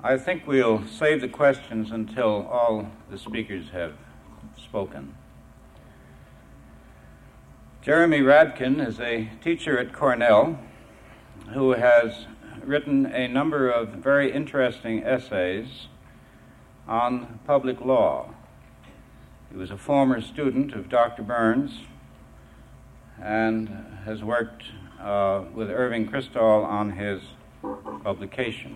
I think we'll save the questions until all the speakers have spoken. Jeremy Rabkin is a teacher at Cornell who has written a number of very interesting essays on public law. He was a former student of Dr. Burns and has worked with Irving Kristol on his publication.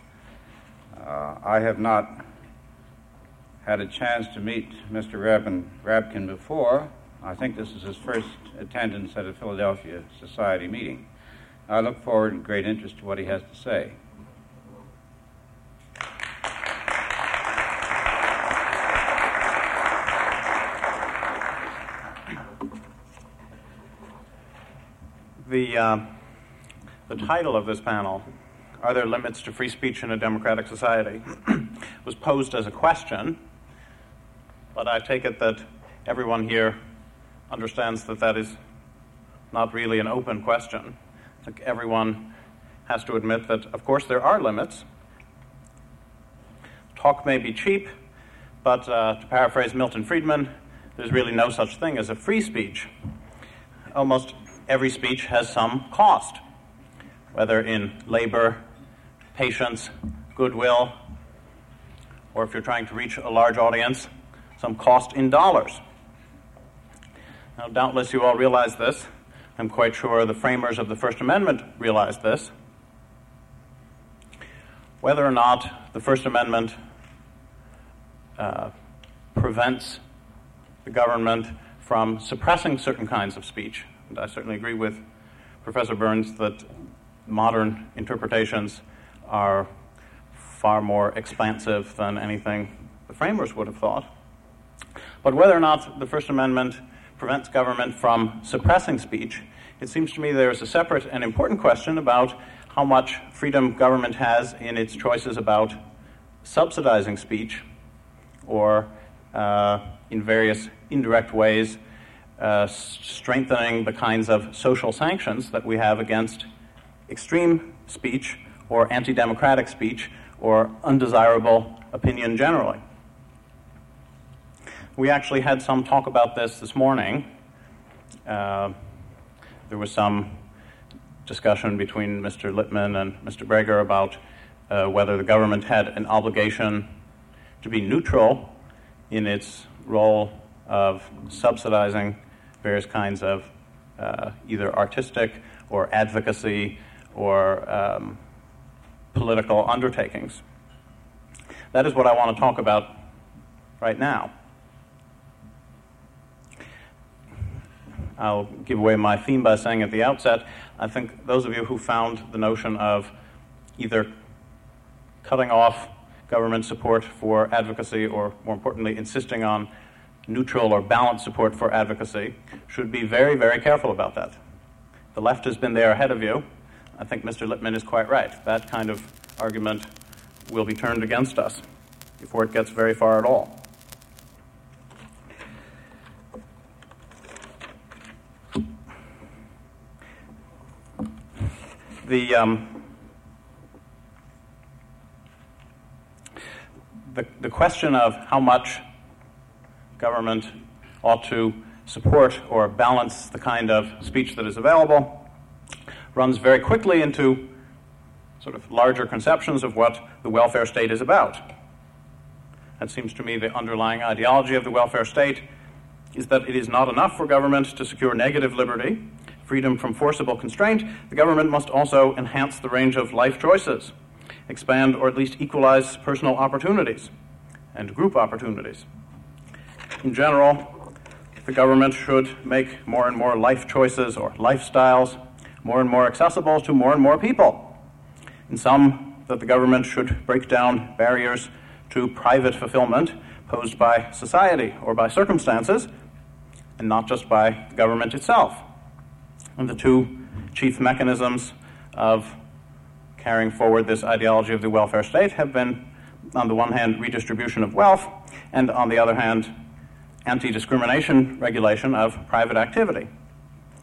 I have not had a chance to meet Mr. Rabkin before. I think this is his first attendance at a Philadelphia Society meeting. I look forward with great interest to what he has to say. The title of this panel, "Are There Limits to Free Speech in a Democratic Society?" was posed as a question, but I take it that everyone here understands that that is not really an open question. I think everyone has to admit that, of course, there are limits. Talk may be cheap, but to paraphrase Milton Friedman, there's really no such thing as a free speech. Almost every speech has some cost, whether in labor, patience, goodwill, or if you're trying to reach a large audience, some cost in dollars. Now, doubtless you all realize this. I'm quite sure the framers of the First Amendment realized this. Whether or not the First Amendment prevents the government from suppressing certain kinds of speech, and I certainly agree with Professor Burns that modern interpretations are far more expansive than anything the framers would have thought. But whether or not the First Amendment prevents government from suppressing speech, it seems to me there is a separate and important question about how much freedom government has in its choices about subsidizing speech or in various indirect ways strengthening the kinds of social sanctions that we have against extreme speech or anti-democratic speech or undesirable opinion generally. We actually had some talk about this morning. There was some discussion between Mr. Littman and Mr. Breger about whether the government had an obligation to be neutral in its role of subsidizing various kinds of either artistic or advocacy or political undertakings. That is what I want to talk about right now. I'll give away my theme by saying at the outset, I think those of you who found the notion of either cutting off government support for advocacy or, more importantly, insisting on neutral or balanced support for advocacy should be very, very careful about that. The left has been there ahead of you. I think Mr. Littman is quite right. That kind of argument will be turned against us before it gets very far at all. The question of how much government ought to support or balance the kind of speech that is available runs very quickly into sort of larger conceptions of what the welfare state is about. It seems to me the underlying ideology of the welfare state is that it is not enough for government to secure negative liberty, freedom from forcible constraint. The government must also enhance the range of life choices, expand or at least equalize personal opportunities and group opportunities. In general, the government should make more and more life choices or lifestyles more and more accessible to more and more people. In some, that the government should break down barriers to private fulfillment posed by society or by circumstances, and not just by the government itself. And the two chief mechanisms of carrying forward this ideology of the welfare state have been, on the one hand, redistribution of wealth, and on the other hand, anti-discrimination regulation of private activity.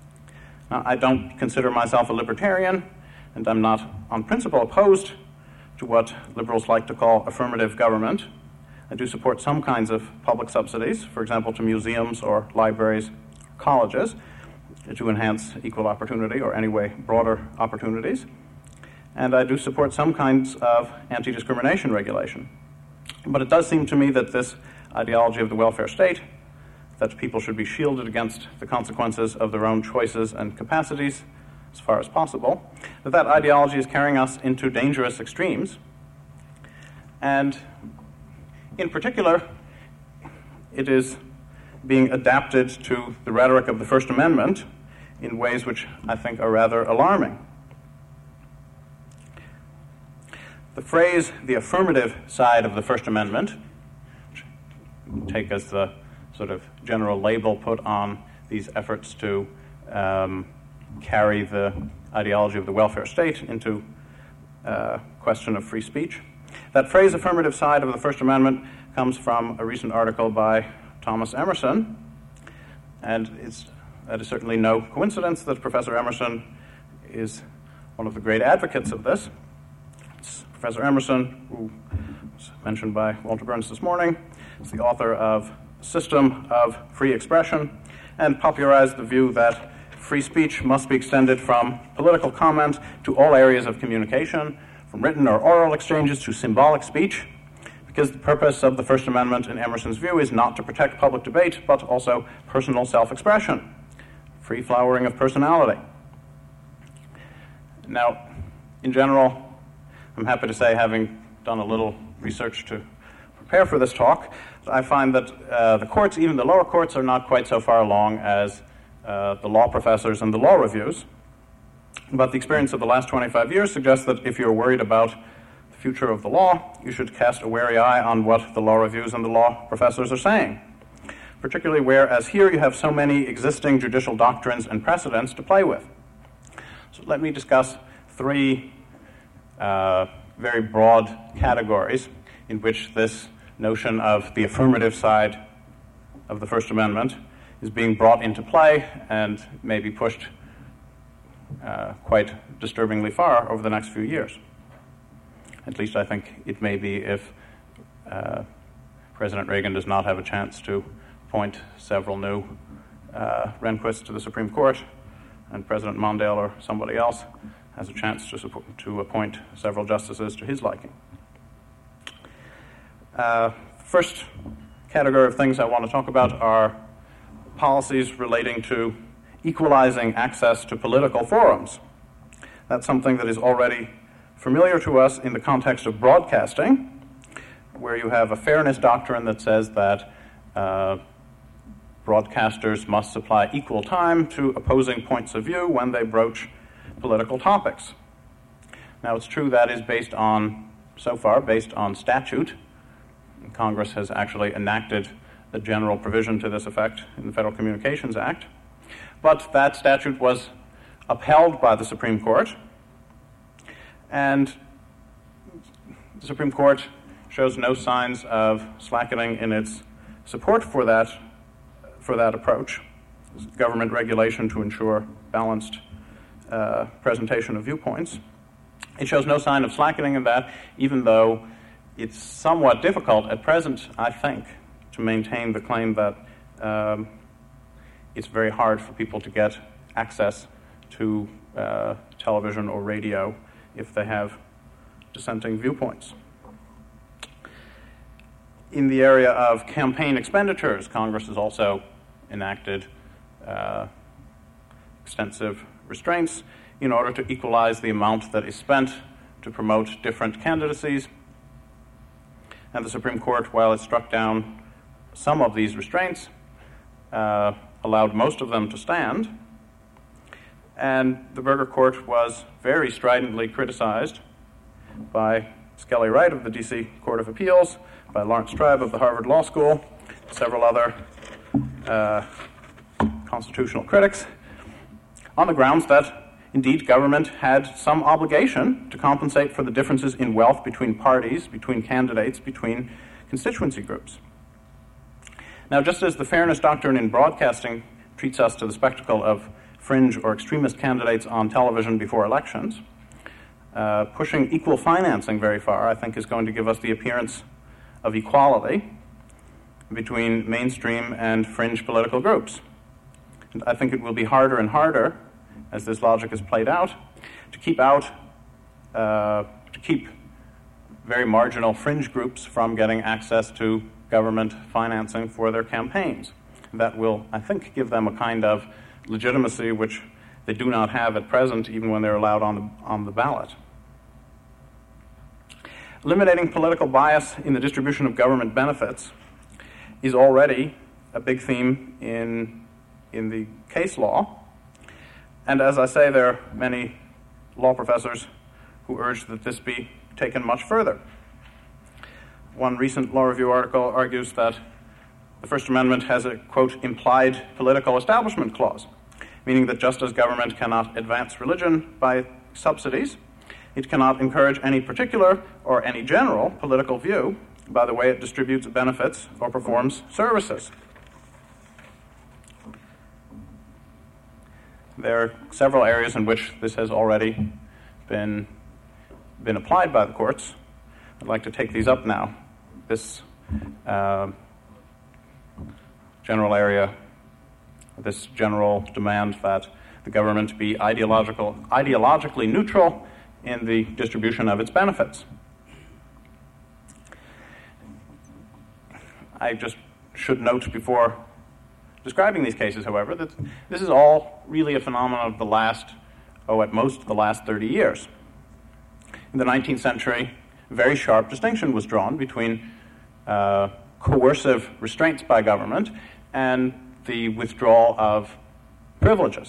Now, I don't consider myself a libertarian, and I'm not on principle opposed to what liberals like to call affirmative government. I do support some kinds of public subsidies, for example, to museums or libraries, colleges, to enhance equal opportunity or anyway broader opportunities. And I do support some kinds of anti-discrimination regulation. But it does seem to me that this ideology of the welfare state, that people should be shielded against the consequences of their own choices and capacities as far as possible, that ideology is carrying us into dangerous extremes. And in particular, it is being adapted to the rhetoric of the First Amendment in ways which I think are rather alarming. The phrase, the affirmative side of the First Amendment, which take as the sort of general label put on these efforts to carry the ideology of the welfare state into question of free speech. That phrase, affirmative side of the First Amendment, comes from a recent article by Thomas Emerson, and that is certainly no coincidence that Professor Emerson is one of the great advocates of this. It's Professor Emerson, who was mentioned by Walter Burns this morning, is the author of System of Free Expression, and popularized the view that free speech must be extended from political comment to all areas of communication, from written or oral exchanges to symbolic speech, because the purpose of the First Amendment, in Emerson's view, is not to protect public debate, but also personal self-expression, free flowering of personality. Now, in general, I'm happy to say, having done a little research to prepare for this talk, I find that the courts, even the lower courts, are not quite so far along as the law professors and the law reviews. But the experience of the last 25 years suggests that if you're worried about the future of the law, you should cast a wary eye on what the law reviews and the law professors are saying, particularly whereas here you have so many existing judicial doctrines and precedents to play with. So let me discuss three very broad categories in which this notion of the affirmative side of the First Amendment is being brought into play and may be pushed quite disturbingly far over the next few years. At least I think it may be if President Reagan does not have a chance to appoint several new Rehnquists to the Supreme Court, and President Mondale or somebody else has a chance to appoint several justices to his liking. First category of things I want to talk about are policies relating to equalizing access to political forums. That's something that is already familiar to us in the context of broadcasting, where you have a fairness doctrine that says that broadcasters must supply equal time to opposing points of view when they broach political topics. Now, it's true that is so far based on statute. Congress has actually enacted a general provision to this effect in the Federal Communications Act. But that statute was upheld by the Supreme Court, and the Supreme Court shows no signs of slackening in its support for that approach, government regulation to ensure balanced presentation of viewpoints. It shows no sign of slackening in that, even though it's somewhat difficult at present, I think, to maintain the claim that it's very hard for people to get access to television or radio if they have dissenting viewpoints. In the area of campaign expenditures, Congress has also enacted extensive restraints in order to equalize the amount that is spent to promote different candidacies. And the Supreme Court, while it struck down some of these restraints, allowed most of them to stand. And the Burger Court was very stridently criticized by Skelly Wright of the D.C. Court of Appeals, by Lawrence Tribe of the Harvard Law School, several other constitutional critics, on the grounds that, indeed, government had some obligation to compensate for the differences in wealth between parties, between candidates, between constituency groups. Now, just as the fairness doctrine in broadcasting treats us to the spectacle of fringe or extremist candidates on television before elections, pushing equal financing very far, I think, is going to give us the appearance of equality between mainstream and fringe political groups. And I think it will be harder and harder, as this logic is played out, to keep very marginal fringe groups from getting access to government financing for their campaigns. That will, I think, give them a kind of legitimacy which they do not have at present, even when they're allowed on the ballot. Eliminating political bias in the distribution of government benefits is already a big theme in the case law. And as I say, there are many law professors who urge that this be taken much further. One recent law review article argues that the First Amendment has a, quote, implied political establishment clause, meaning that just as government cannot advance religion by subsidies, it cannot encourage any particular or any general political view by the way it distributes benefits or performs services. There are several areas in which this has already been applied by the courts. I'd like to take these up now. This general area, this general demand that the government be ideologically neutral in the distribution of its benefits. I just should note before describing these cases, however, that this is all really a phenomenon of the last, at most the last 30 years. In the 19th century, a very sharp distinction was drawn between coercive restraints by government and the withdrawal of privileges.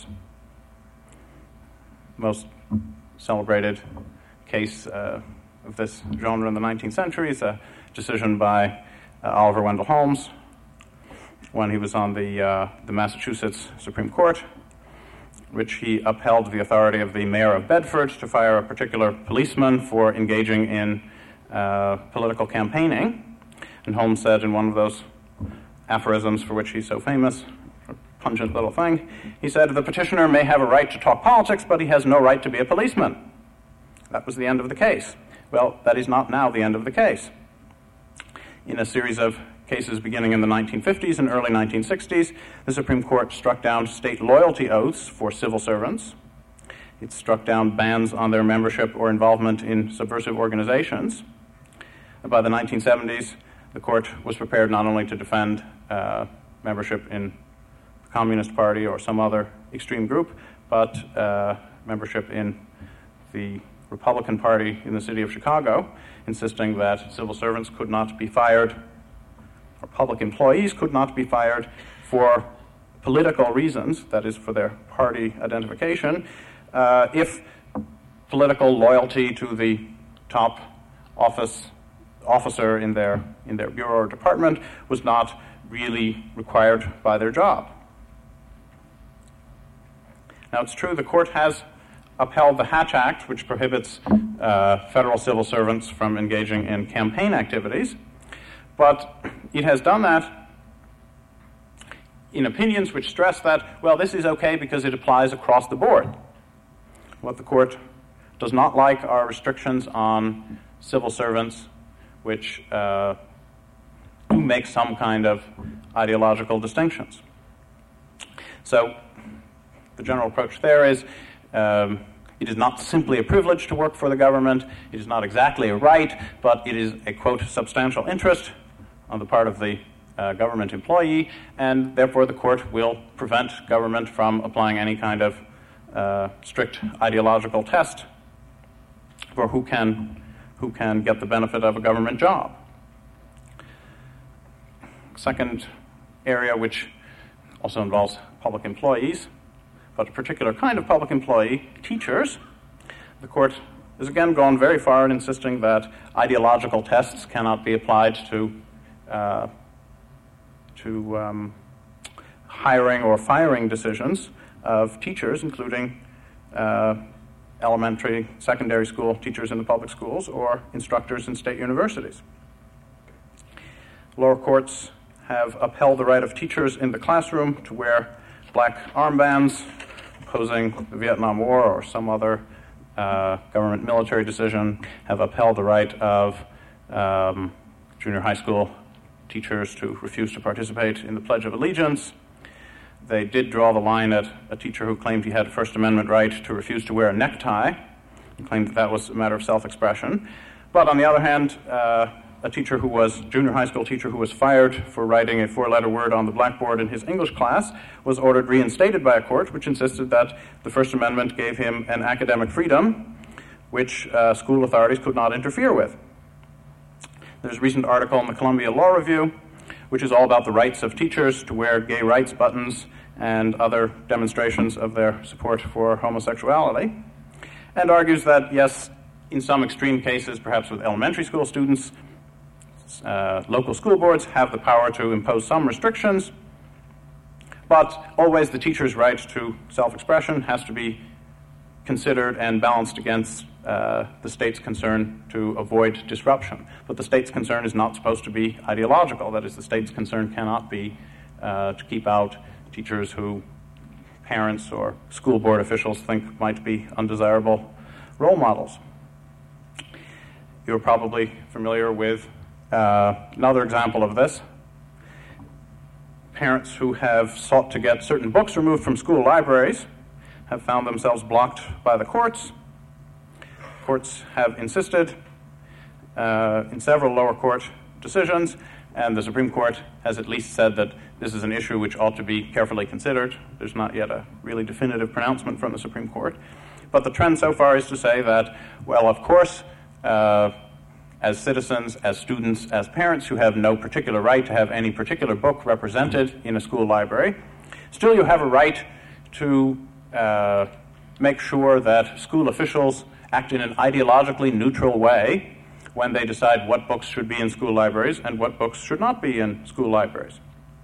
Most celebrated case of this genre in the 19th century is a decision by Oliver Wendell Holmes when he was on the Massachusetts Supreme Court, which he upheld the authority of the mayor of Bedford to fire a particular policeman for engaging in political campaigning. And Holmes said in one of those aphorisms for which he's so famous, a pungent little thing, he said, "The petitioner may have a right to talk politics, but he has no right to be a policeman." That was the end of the case. Well, that is not now the end of the case. In a series of cases beginning in the 1950s and early 1960s, the Supreme Court struck down state loyalty oaths for civil servants. It struck down bans on their membership or involvement in subversive organizations. By the 1970s, the court was prepared not only to defend membership in the Communist Party or some other extreme group, but membership in the Republican Party in the city of Chicago, insisting that civil servants could not be fired, or public employees could not be fired for political reasons, that is, for their party identification, if political loyalty to the top officer in their bureau or department was not really required by their job. Now, it's true the court has upheld the Hatch Act, which prohibits federal civil servants from engaging in campaign activities, but it has done that in opinions which stress that, well, this is okay because it applies across the board. What the court does not like are restrictions on civil servants which do make some kind of ideological distinctions. So the general approach there is it is not simply a privilege to work for the government, it is not exactly a right, but it is a, quote, substantial interest on the part of the government employee, and therefore the court will prevent government from applying any kind of strict ideological test for who can get the benefit of a government job. Second area, which also involves public employees, but a particular kind of public employee, teachers. The court has again gone very far in insisting that ideological tests cannot be applied to hiring or firing decisions of teachers, including elementary, secondary school teachers in the public schools or instructors in state universities. Lower courts have upheld the right of teachers in the classroom to wear black armbands opposing the Vietnam War or some other government military decision, have upheld the right of junior high school teachers to refuse to participate in the Pledge of Allegiance. They did draw the line at a teacher who claimed he had a First Amendment right to refuse to wear a necktie, and claimed that that was a matter of self-expression. But on the other hand, a junior high school teacher who was fired for writing a 4-letter word on the blackboard in his English class was ordered reinstated by a court which insisted that the First Amendment gave him an academic freedom which school authorities could not interfere with. There's a recent article in the Columbia Law Review which is all about the rights of teachers to wear gay rights buttons and other demonstrations of their support for homosexuality, and argues that, yes, in some extreme cases, perhaps with elementary school students, local school boards have the power to impose some restrictions, but always the teacher's right to self-expression has to be considered and balanced against the state's concern to avoid disruption. But the state's concern is not supposed to be ideological. That is, the state's concern cannot be to keep out teachers who parents or school board officials think might be undesirable role models. You're probably familiar with another example of this. Parents who have sought to get certain books removed from school libraries have found themselves blocked by the courts. Courts have insisted in several lower court decisions, and the Supreme Court has at least said that this is an issue which ought to be carefully considered. There's not yet a really definitive pronouncement from the Supreme Court. But the trend so far is to say that, well, of course, as citizens, as students, as parents who have no particular right to have any particular book represented in a school library, still you have a right to make sure that school officials act in an ideologically neutral way when they decide what books should be in school libraries and what books should not be in school libraries.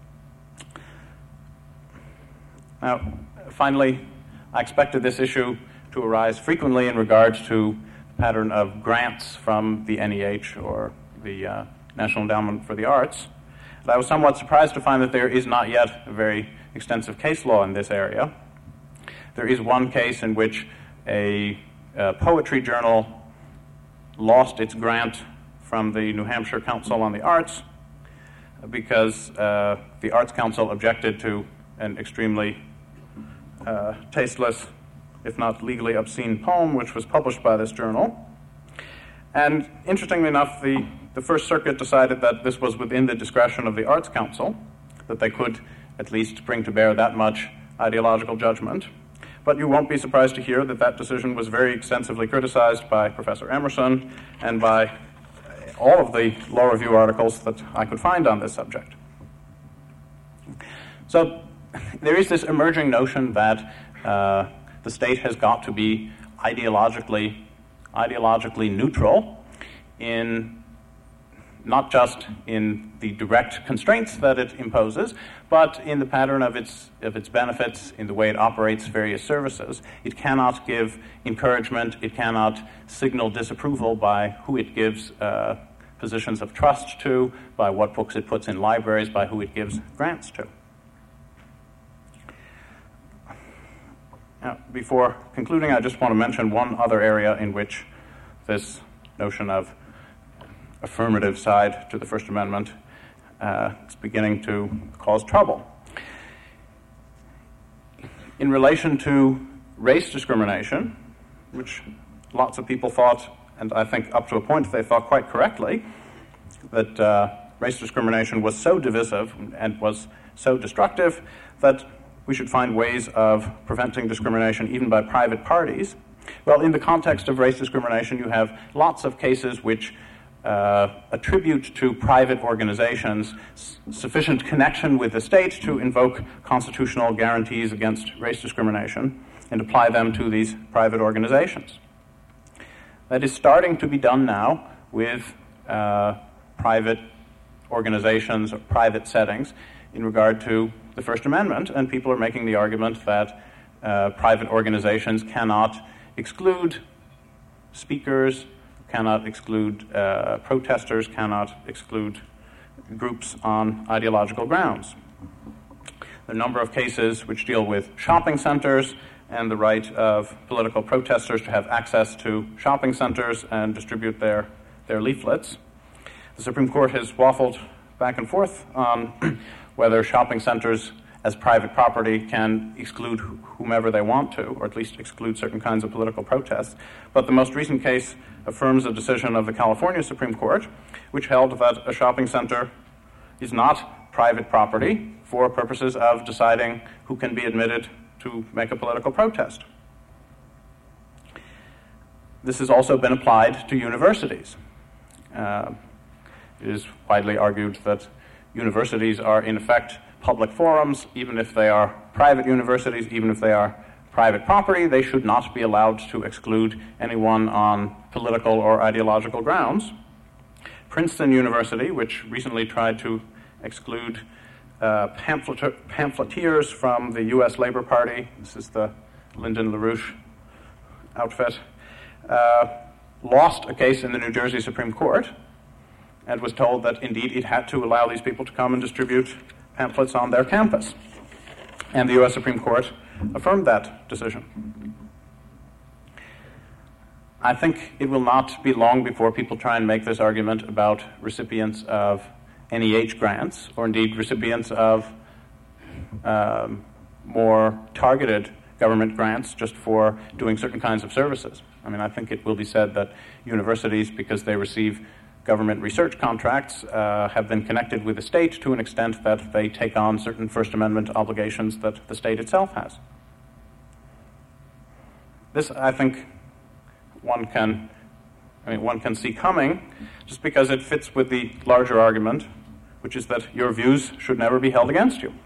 Now, finally, I expected this issue to arise frequently in regards to the pattern of grants from the NEH or the National Endowment for the Arts. But I was somewhat surprised to find that there is not yet a very extensive case law in this area. There is one case in which a poetry journal lost its grant from the New Hampshire Council on the Arts because the Arts Council objected to an extremely tasteless, if not legally obscene poem, which was published by this journal. And interestingly enough, the First Circuit decided that this was within the discretion of the Arts Council, that they could at least bring to bear that much ideological judgment. But you won't be surprised to hear that that decision was very extensively criticized by Professor Emerson and by all of the law review articles that I could find on this subject. So there is this emerging notion that the state has got to be ideologically neutral in not just in the direct constraints that it imposes, but in the pattern of its benefits, in the way it operates various services. It cannot give encouragement, it cannot signal disapproval by who it gives positions of trust to, by what books it puts in libraries, by who it gives grants to. Now, before concluding, I just want to mention one other area in which this notion of affirmative side to the First Amendment is beginning to cause trouble. In relation to race discrimination, which lots of people thought, and I think up to a point they thought quite correctly, that race discrimination was so divisive and was so destructive that we should find ways of preventing discrimination even by private parties. Well, in the context of race discrimination, you have lots of cases which attribute to private organizations sufficient connection with the state to invoke constitutional guarantees against race discrimination and apply them to these private organizations. That is starting to be done now with private organizations or private settings in regard to the First Amendment, and people are making the argument that private organizations cannot exclude speakers, cannot exclude protesters, cannot exclude groups on ideological grounds. There are a number of cases which deal with shopping centers and the right of political protesters to have access to shopping centers and distribute their leaflets. The Supreme Court has waffled back and forth on whether shopping centers as private property can exclude whomever they want to, or at least exclude certain kinds of political protests. But the most recent case affirms a decision of the California Supreme Court, which held that a shopping center is not private property for purposes of deciding who can be admitted to make a political protest. This has also been applied to universities. It is widely argued that universities are, in effect, public forums. Even if they are private universities, even if they are private property, they should not be allowed to exclude anyone on political or ideological grounds. Princeton University, which recently tried to exclude pamphleteers from the U.S. Labor Party, this is the Lyndon LaRouche outfit, lost a case in the New Jersey Supreme Court and was told that indeed it had to allow these people to come and distribute pamphlets on their campus. And the U.S. Supreme Court affirmed that decision. I think it will not be long before people try and make this argument about recipients of NEH grants, or indeed recipients of more targeted government grants just for doing certain kinds of services. I mean, I think it will be said that universities, because they receive government research contracts, have been connected with the state to an extent that they take on certain First Amendment obligations that the state itself has. This, I think, one can see coming just because it fits with the larger argument, which is that your views should never be held against you.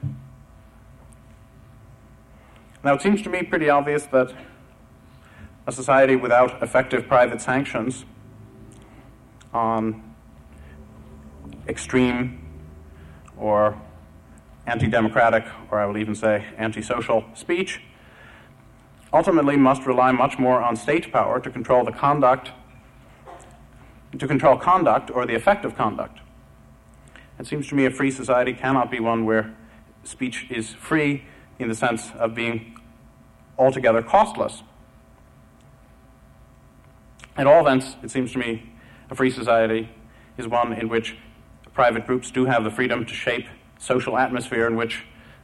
Now, it seems to me pretty obvious that a society without effective private sanctions on extreme or anti-democratic, or I will even say anti-social speech, ultimately must rely much more on state power to control the conduct, or the effect of conduct. It seems to me a free society cannot be one where speech is free in the sense of being altogether costless. At all events, it seems to me a free society is one in which private groups do have the freedom to shape social atmosphere in which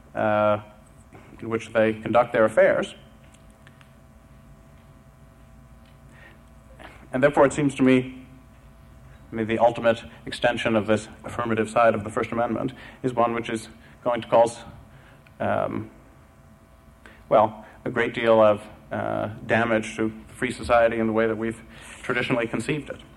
they conduct their affairs. And therefore, it seems to me, the ultimate extension of this affirmative side of the First Amendment is one which is going to cause, a great deal of damage to free society in the way that we've traditionally conceived it.